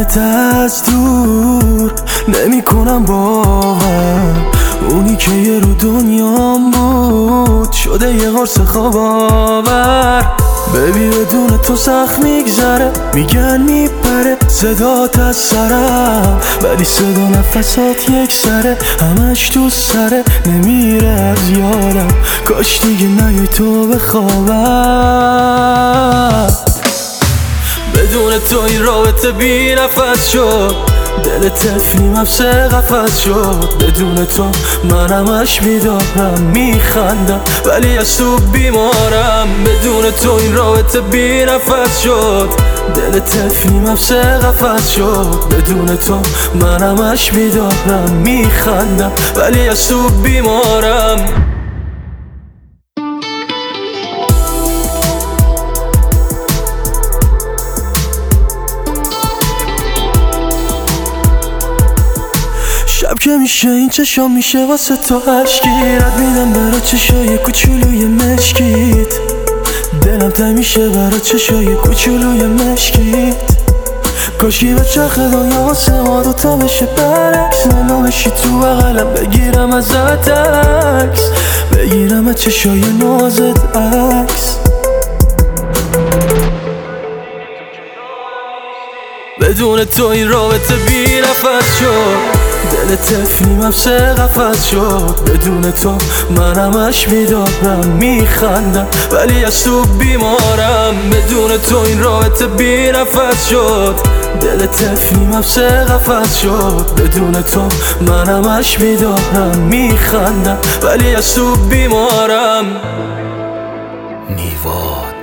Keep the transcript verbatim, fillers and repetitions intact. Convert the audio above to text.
دیدنت از دور نمی کنم باور، اونی که یه رو دنیام بود شده یه قرص خواب آور. ببی بدون تو سخت میگذره، میگن میپره صدات از سرم، ولی صدا نفسات یک سره، همش تو سره نمیره از یادم. کاش دیگه نیای تو بخوابم. بدون تو این رابطه بی نفس شد، دل طفلیم حبس قفس شد. بدون تو من همش بیدارم میخندم ولی از تو بیمارم. بدون تو این رابطه بی نفس شد، دل طفلیم حبس قفس شد. بدون تو من همش بیدارم میخندم ولی از تو بیمارم. شب که میشه این چشام میشه واسه تو عشقی، رد میدم برا چشای کوچولوی مشکیت. دلم تنگ میشه برا چشای کوچولوی مشکیت. کاشی به چرخ دنیا واسه ما دوتا بشه برعکس، منو بشی تو بغلم بگیرم ازت عکس، بگیرم از چشای نازت عکس. بدون تو این رابطه بی نفس شد، دل طفلیم حبس قفس شد. بدون تو من همش بیدارم میخندم ولی از تو بیمارم. بدون تو این رابطه بی نفس شد، دل طفلیم حبس قفس شد. بدون تو من همش بیدارم میخندم ولی از تو بیمارم. نیوا